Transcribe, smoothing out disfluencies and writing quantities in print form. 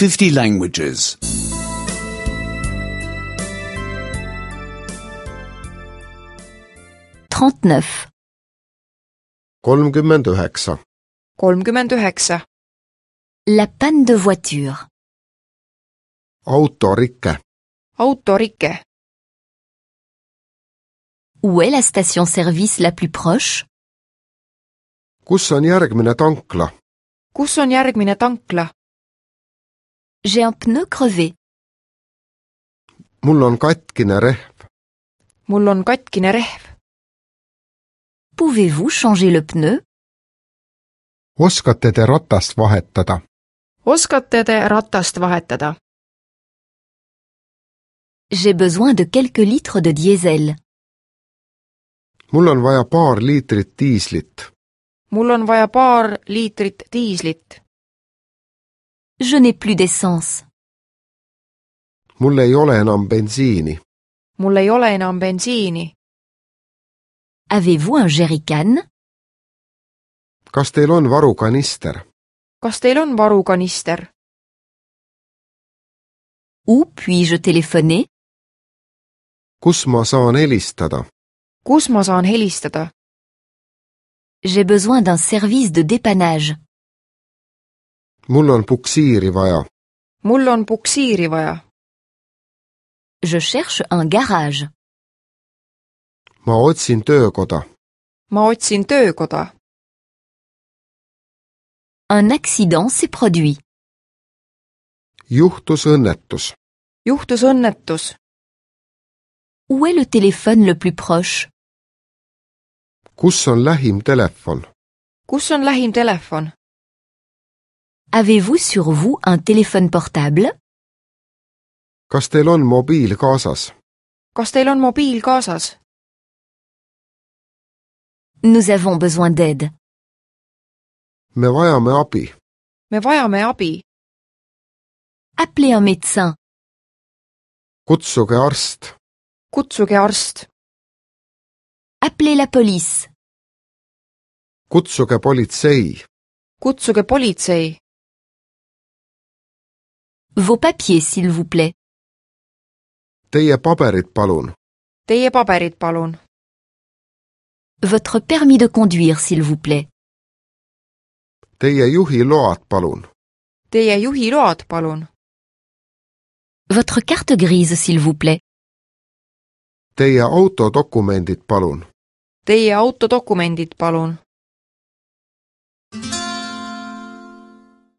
50 languages. 39. 39. 39. La panne de voiture. Autorike. Autorike. Où est la station-service la plus proche? Kus on järgmine tankla? Kus on järgmine tankla? J'ai un pneu crevé. Mul on katkine rehv. Mul on katkine rehv. Pouvez-vous changer le pneu? Oskate te ratast vahetada? Oskate te ratast vahetada? J'ai besoin de quelques litres de diesel. Mul on vaja paar liitrit diislit. Mul on vaja paar liitrit diislit. Je n'ai plus d'essence. Mul ei ole enam bensiini. Mul ei ole enam bensiini. Avez-vous un jerrycan? Kas teil on varukanister? Kas teil on varukanister? Où puis-je téléphoner? Kus ma saan helistada? Kus ma saan helistada? J'ai besoin d'un service de dépannage. Mul on puksiiri vaja. Mul on puksiiri vaja. Je cherche un garage. Ma otsin töökoda. Ma otsin töökoda. Un accident s'est produit. Juhtus õnnetus. Juhtus õnnetus. Où est le téléphone le plus proche? Kus on lähim telefon? Kus on lähim telefon? Avez-vous sur vous un téléphone portable? Kas teil on mobiil kaasas? Kas teil on mobiil kaasas? Nous avons besoin d'aide. Me vajame abi. Me vajame abi. Appelez un médecin. Kutsuge arst. Kutsuge arst. Appelez la police. Kutsuge politsei. Kutsuge politsei. Vos papiers, s'il vous plaît. Teie paberid palun. Teie paberid palun. Votre permis de conduire, s'il vous plaît. Teie juhiload palun. Teie juhiload palun. Votre carte grise, s'il vous plaît. Teie autodokumendid palun. Teie autodokumendid palun.